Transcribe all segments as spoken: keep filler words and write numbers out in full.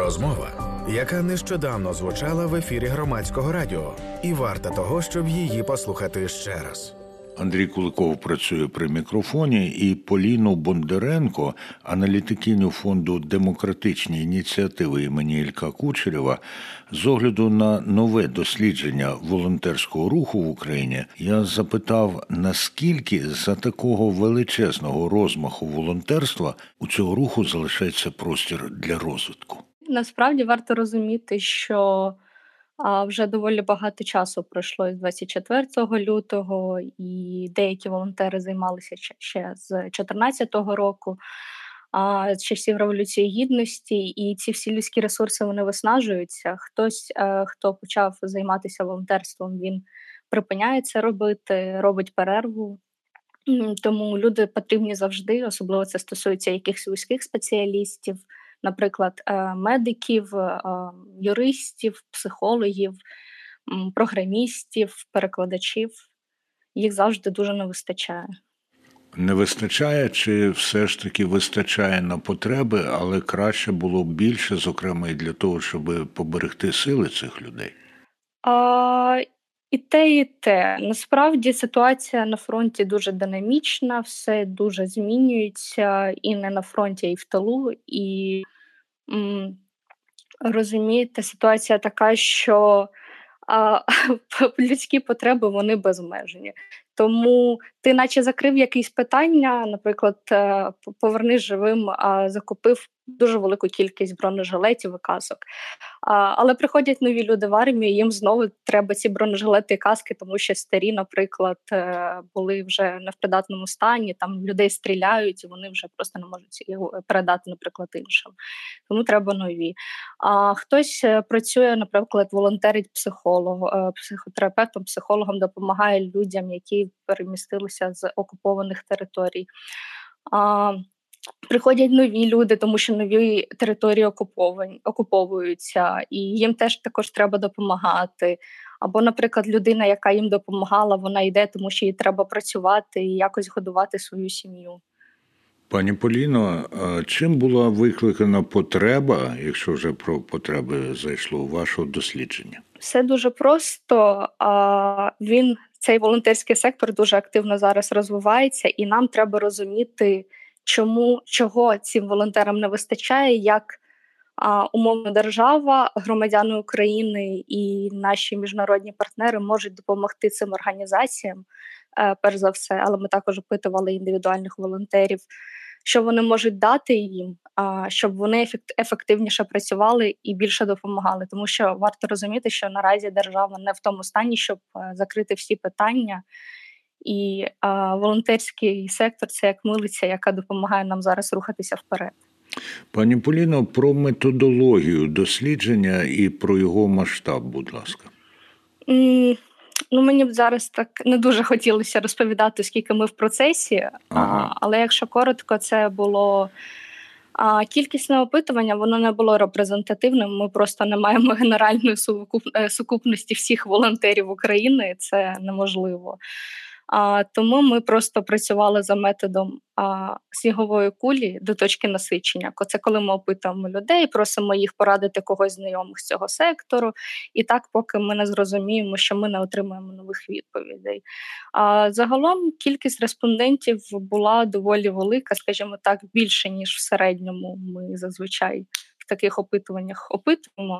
Розмова, яка нещодавно звучала в ефірі Громадського радіо, і варта того, щоб її послухати ще раз. Андрій Куликов працює при мікрофоні, і Поліну Бондаренко, аналітикиню фонду «Демократичні ініціативи» імені Ілька Кучерєва, з огляду на нове дослідження волонтерського руху в Україні, я запитав, наскільки за такого величезного розмаху волонтерства у цього руху залишається простір для розвитку. Насправді варто розуміти, що а, вже доволі багато часу пройшло з двадцять четвертого лютого, і деякі волонтери займалися ще з чотирнадцятого року, а, з часів Революції Гідності, і ці всі людські ресурси, вони виснажуються. Хтось, е, хто почав займатися волонтерством, він припиняє це робити, робить перерву. Тому люди потрібні завжди, особливо це стосується якихось вузьких спеціалістів, наприклад, медиків, юристів, психологів, програмістів, перекладачів. Їх завжди дуже не вистачає. Не вистачає чи все ж таки вистачає на потреби, але краще було б більше, зокрема, і для того, щоб поберегти сили цих людей? А, і те, і те. Насправді ситуація на фронті дуже динамічна, все дуже змінюється і не на фронті, а й в тилу. І м, розумієте, ситуація така, що а, людські потреби, вони безмежні. Тому ти наче закрив якісь питання, наприклад, повернись живим, а закупив дуже велику кількість бронежилетів і касок. А, але приходять нові люди в армію, їм знову треба ці бронежилети і каски, тому що старі, наприклад, були вже не в придатному стані, там людей стріляють, і вони вже просто не можуть їх передати, наприклад, іншим. Тому треба нові. А хтось працює, наприклад, волонтерить психолог, психотерапевтом, психологом, допомагає людям, які перемістилися з окупованих територій. А, приходять нові люди, тому що нові території окуповані, окуповуються, і їм теж також треба допомагати. Або, наприклад, людина, яка їм допомагала, вона йде, тому що їй треба працювати і якось годувати свою сім'ю. Пані Поліно, чим була викликана потреба, якщо вже про потреби зайшло, вашого дослідження? Все дуже просто. Він, цей волонтерський сектор дуже активно зараз розвивається, і нам треба розуміти, чому, чого цим волонтерам не вистачає, як а, умовна держава, громадяни України і наші міжнародні партнери можуть допомогти цим організаціям, е, перш за все, але ми також опитували індивідуальних волонтерів, що вони можуть дати їм, а, щоб вони ефект, ефективніше працювали і більше допомагали. Тому що варто розуміти, що наразі держава не в тому стані, щоб е, закрити всі питання. І а, волонтерський сектор – це як милиця, яка допомагає нам зараз рухатися вперед. Пані Поліно, про методологію дослідження і про його масштаб, будь ласка. Mm, ну, мені б зараз так не дуже хотілося розповідати, скільки ми в процесі, ага. а, але якщо коротко, це було а, кількісне опитування, воно не було репрезентативним, ми просто не маємо генеральної сукуп... сукупності всіх волонтерів України, це неможливо. А, тому ми просто працювали за методом а, снігової кулі до точки насичення. Це коли ми опитуємо людей, просимо їх порадити когось знайомих з цього сектору, і так, поки ми не зрозуміємо, що ми не отримуємо нових відповідей. А, загалом кількість респондентів була доволі велика, скажімо так, більше, ніж в середньому ми зазвичай в таких опитуваннях опитуємо.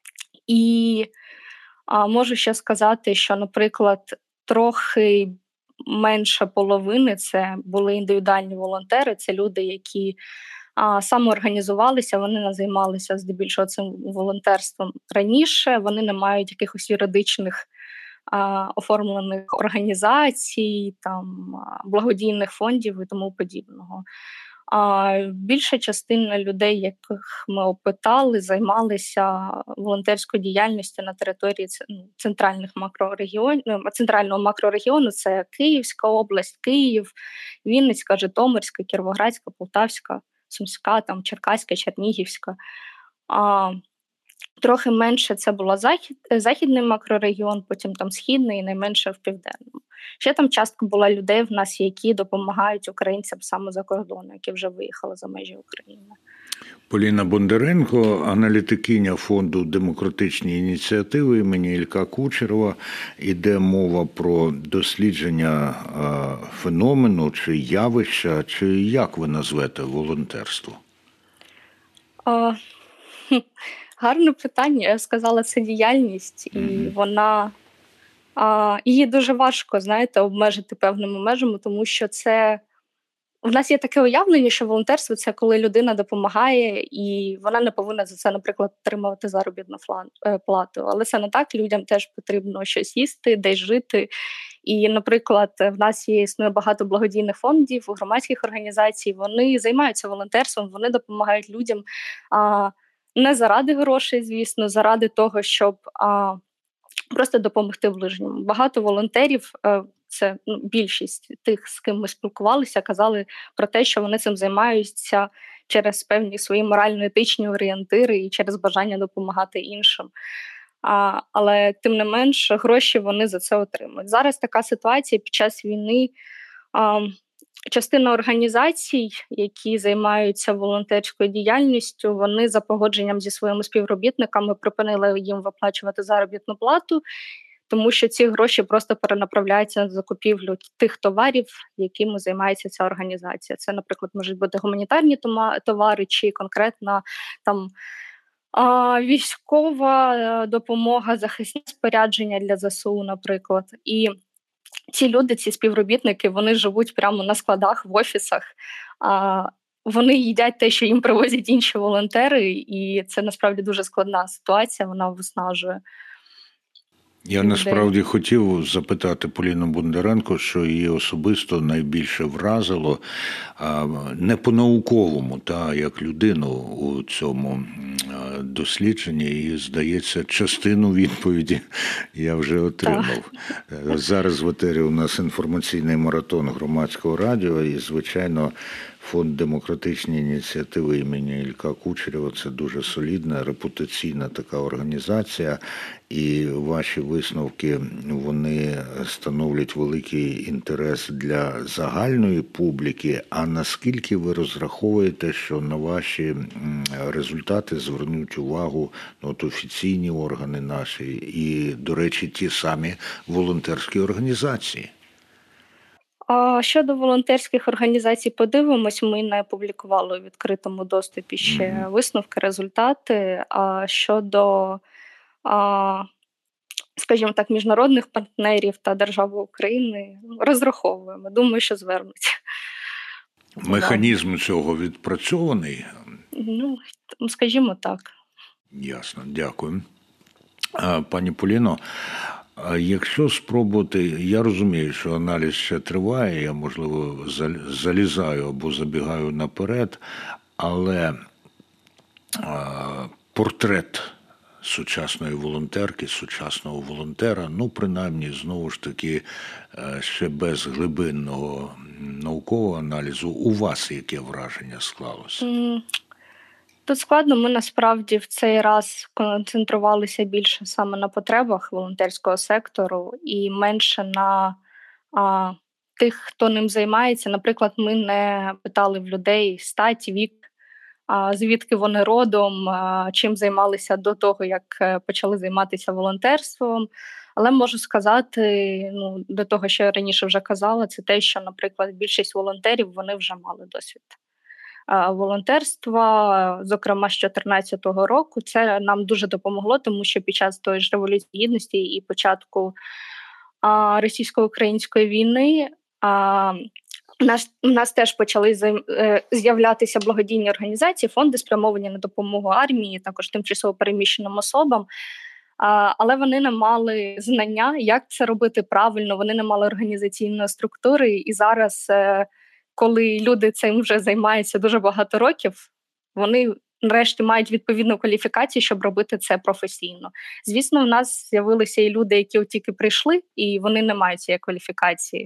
І а, можу ще сказати, що, наприклад, трохи менше половини це були індивідуальні волонтери, це люди, які а, самоорганізувалися, вони не займалися здебільшого цим волонтерством раніше, вони не мають якихось юридичних а, оформлених організацій, там, благодійних фондів і тому подібного. А більша частина людей, яких ми опитали, займалися волонтерською діяльністю на території центральних макрорегіонів, центрального макрорегіону. Це Київська область, Київ, Вінницька, Житомирська, Кіровоградська, Полтавська, Сумська, там, Черкаська, Чернігівська. А, Трохи менше це було захід, західний макрорегіон, потім там східний і найменше в південному. Ще там частка була людей в нас, які допомагають українцям саме за кордону, які вже виїхали за межі України. Поліна Бондаренко, аналітикиня фонду демократичні ініціативи імені Ілька Кучерова. Іде мова про дослідження феномену чи явища, чи як ви назвете волонтерство? О, гарне питання. Я сказала, це діяльність, і mm-hmm. вона а, її дуже важко, знаєте, обмежити певними межами, тому що це в нас є таке уявлення, що волонтерство – це коли людина допомагає, і вона не повинна за це, наприклад, отримувати заробітну плату. Але це не так, людям теж потрібно щось їсти, десь жити. І, наприклад, в нас є існує багато благодійних фондів, громадських організацій, вони займаються волонтерством, вони допомагають людям а, не заради грошей, звісно, заради того, щоб а, просто допомогти ближньому. Багато волонтерів – це ну, більшість тих, з ким ми спілкувалися, казали про те, що вони цим займаються через певні свої морально-етичні орієнтири і через бажання допомагати іншим. А, але, тим не менш, гроші вони за це отримують. Зараз така ситуація під час війни. А, частина організацій, які займаються волонтерською діяльністю, вони за погодженням зі своїми співробітниками припинили їм виплачувати заробітну плату, тому що ці гроші просто перенаправляються на закупівлю тих товарів, якими займається ця організація. Це, наприклад, можуть бути гуманітарні товари чи конкретна там військова допомога, захисне спорядження для ЗСУ, наприклад. І ці люди, ці співробітники, вони живуть прямо на складах, в офісах. Вони їдять те, що їм привозять інші волонтери, і це насправді дуже складна ситуація, вона виснажує. Я насправді хотів запитати Поліну Бондаренко, що її особисто найбільше вразило, не по-науковому, та як людину у цьому дослідженні, і, здається, частину відповіді я вже отримав. Так. Зараз в етері у нас інформаційний маратон Громадського радіо, і, звичайно, Фонд демократичні ініціативи імені Ілька Кучерєва – це дуже солідна, репутаційна така організація, і ваші висновки, вони становлять великий інтерес для загальної публіки. А наскільки ви розраховуєте, що на ваші результати звернуть увагу ну, от офіційні органи наші і, до речі, ті самі волонтерські організації? А щодо волонтерських організацій, подивимось, ми не публікували у відкритому доступі ще mm-hmm. висновки, результати. А щодо, а, скажімо так, міжнародних партнерів та держави України, розраховуємо. Думаю, що звернуться. Механізм цього відпрацьований? Ну, скажімо так. Ясно, дякую. Пані Поліно, а якщо спробувати, я розумію, що аналіз ще триває, я, можливо, залізаю або забігаю наперед, але а, портрет сучасної волонтерки, сучасного волонтера, ну, принаймні, знову ж таки, ще без глибинного наукового аналізу, у вас яке враження склалося? Mm. Тут складно, ми насправді в цей раз концентрувалися більше саме на потребах волонтерського сектору і менше на а, тих, хто ним займається. Наприклад, ми не питали в людей стать, вік, а, звідки вони родом, а, чим займалися до того, як почали займатися волонтерством. Але можу сказати, ну, до того, що я раніше вже казала, це те, що, наприклад, більшість волонтерів, вони вже мали досвід волонтерства, зокрема з чотирнадцятого року. Це нам дуже допомогло, тому що під час тої ж Революції Гідності і початку а, російсько-української війни а, у нас, у нас теж почали з'являтися благодійні організації, фонди, спрямовані на допомогу армії, також тимчасово переміщеним особам. А, але вони не мали знання, як це робити правильно, вони не мали організаційної структури, і зараз коли люди цим вже займаються дуже багато років, вони нарешті мають відповідну кваліфікацію, щоб робити це професійно. Звісно, в нас з'явилися і люди, які от тільки прийшли, і вони не мають цієї кваліфікації.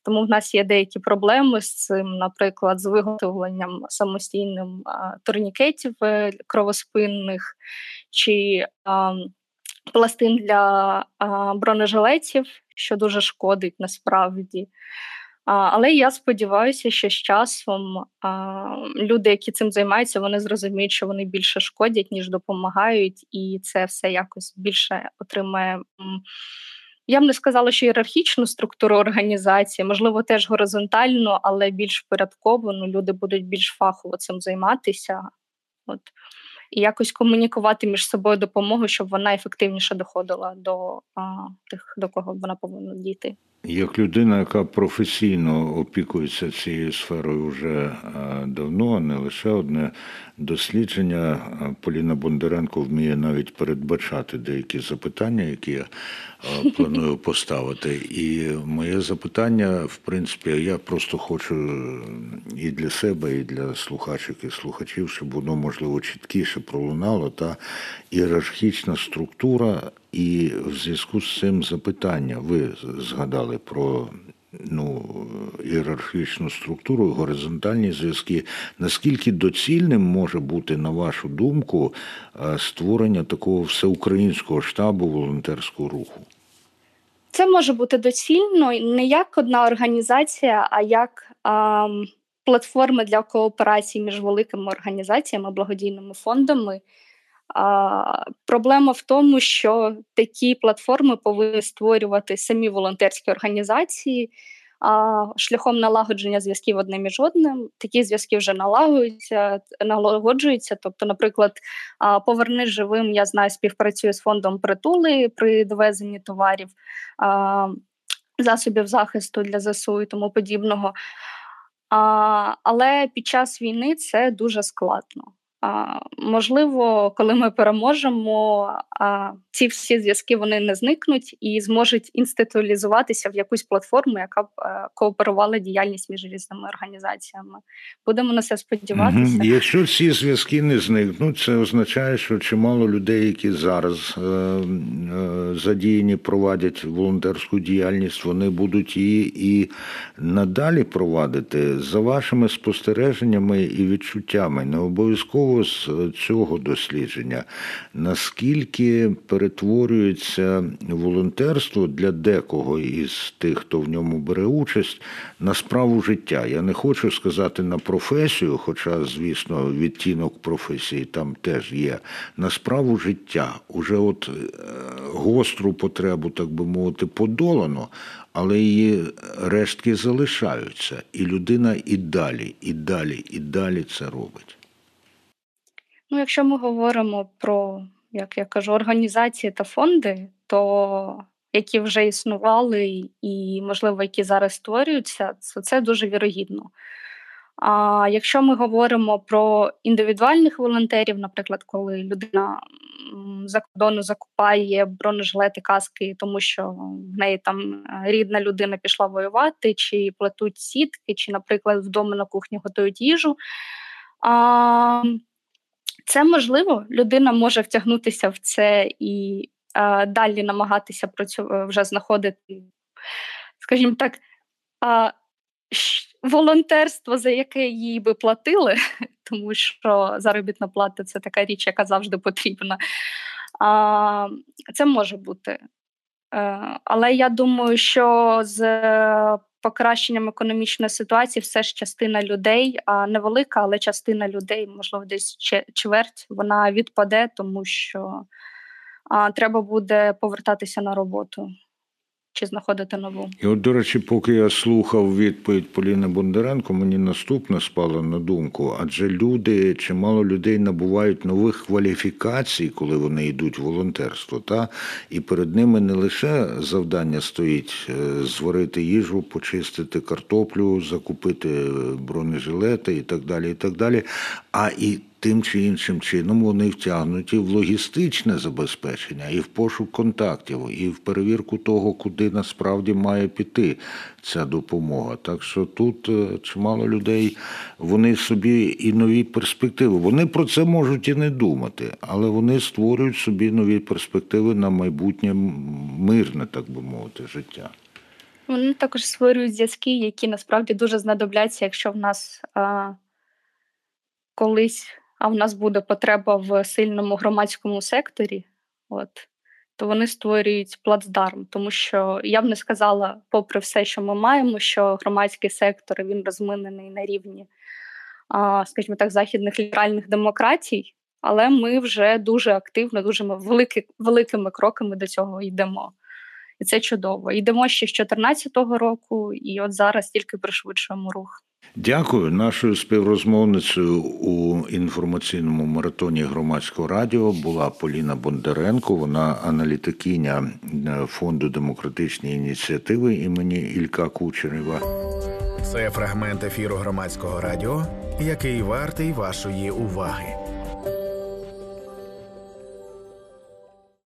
Тому в нас є деякі проблеми з цим, наприклад, з виготовленням самостійним а, турнікетів е, кровоспинних чи а, пластин для а, бронежилетів, що дуже шкодить насправді. А, але я сподіваюся, що з часом а, люди, які цим займаються, вони зрозуміють, що вони більше шкодять, ніж допомагають, і це все якось більше отримає. м, Я б не сказала, що ієрархічну структуру організації, можливо, теж горизонтальну, але більш впорядковану. Люди будуть більш фахово цим займатися. От. І якось комунікувати між собою допомогу, щоб вона ефективніше доходила до а, тих, до кого вона повинна дійти. Як людина, яка професійно опікується цією сферою вже давно, не лише одне дослідження, Поліна Бондаренко вміє навіть передбачати деякі запитання, які я планую поставити. І моє запитання, в принципі, я просто хочу і для себе, і для слухачок і слухачів, щоб воно, можливо, чіткіше пролунало, та ієрархічна структура. І в зв'язку з цим запитання, ви згадали про ну, ієрархічну структуру, горизонтальні зв'язки. Наскільки доцільним може бути, на вашу думку, створення такого всеукраїнського штабу волонтерського руху? Це може бути доцільно не як одна організація, а як а, платформи для кооперації між великими організаціями, благодійними фондами. А, проблема в тому, що такі платформи повинні створювати самі волонтерські організації а, шляхом налагодження зв'язків одне між одним. Такі зв'язки вже налагоджуються, налагоджуються. Тобто, наприклад, а, «Повернись живим», я знаю, співпрацює з фондом «Притули» при довезенні товарів, а, засобів захисту для ЗСУ і тому подібного. А, але під час війни це дуже складно. А, можливо, коли ми переможемо, а, ці всі зв'язки вони не зникнуть і зможуть інституалізуватися в якусь платформу, яка б е, кооперувала діяльність між різними організаціями. Будемо на це сподіватися. Угу. Якщо ці зв'язки не зникнуть, це означає, що чимало людей, які зараз е, е, задіяні, провадять волонтерську діяльність, вони будуть її і надалі провадити. За вашими спостереженнями і відчуттями, не обов'язково з цього дослідження, наскільки перетворюється волонтерство для декого із тих, хто в ньому бере участь, на справу життя. Я не хочу сказати на професію, хоча, звісно, відтінок професії там теж є, на справу життя. Уже от гостру потребу, так би мовити, подолано, але її рештки залишаються. І людина і далі, і далі, і далі це робить. Ну, якщо ми говоримо про, як я кажу, організації та фонди, то які вже існували і, можливо, які зараз створюються, то це дуже вірогідно. А якщо ми говоримо про індивідуальних волонтерів, наприклад, коли людина за кордону закупає бронежилети, каски, тому що в неї там рідна людина пішла воювати, чи плетуть сітки, чи, наприклад, вдома на кухні готують їжу, а, це можливо, людина може втягнутися в це і а, далі намагатися працю... вже знаходити, скажімо так, а, волонтерство, за яке їй би платили, тому що заробітна плата – це така річ, яка завжди потрібна. А, це може бути. А, але я думаю, що з покращенням економічної ситуації все ж частина людей, а невелика, але частина людей, можливо, десь чверть, вона відпаде, тому що а, треба буде повертатися на роботу чи знаходити нову. І от, до речі, поки я слухав відповідь Поліни Бондаренко, мені наступне спало на думку, адже люди, чимало людей набувають нових кваліфікацій, коли вони йдуть в волонтерство, та? І перед ними не лише завдання стоїть зварити їжу, почистити картоплю, закупити бронежилети і так далі, і так далі, а і тим чи іншим чином вони втягнуті в логістичне забезпечення, і в пошук контактів, і в перевірку того, куди насправді має піти ця допомога. Так що тут чимало людей, вони собі і нові перспективи. Вони про це можуть і не думати, але вони створюють собі нові перспективи на майбутнє мирне, так би мовити, життя. Вони також створюють зв'язки, які насправді дуже знадобляться, якщо в нас а, колись, а в нас буде потреба в сильному громадському секторі, от, то вони створюють плацдарм. Тому що я б не сказала, попри все, що ми маємо, що громадський сектор він розминений на рівні, а, скажімо так, західних ліберальних демократій, але ми вже дуже активно, дуже ми велики, великими кроками до цього йдемо. І це чудово. Йдемо ще з дві тисячі чотирнадцятого року, і от зараз тільки пришвидшуємо рух. Дякую. Нашою співрозмовницею у інформаційному маратоні Громадського радіо була Поліна Бондаренко. Вона аналітикиня Фонду демократичної ініціативи імені Ілька Кучерєва. Це фрагмент ефіру Громадського радіо, який вартий вашої уваги.